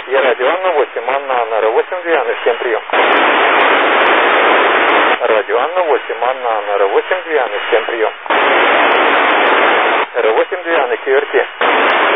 Я радио Анна 8, Анна Р8, 2 Анны, всем прием. Радио Анна 8, Анна Р8, 2 Анны, всем прием. Р8, 2 Анны, QRT.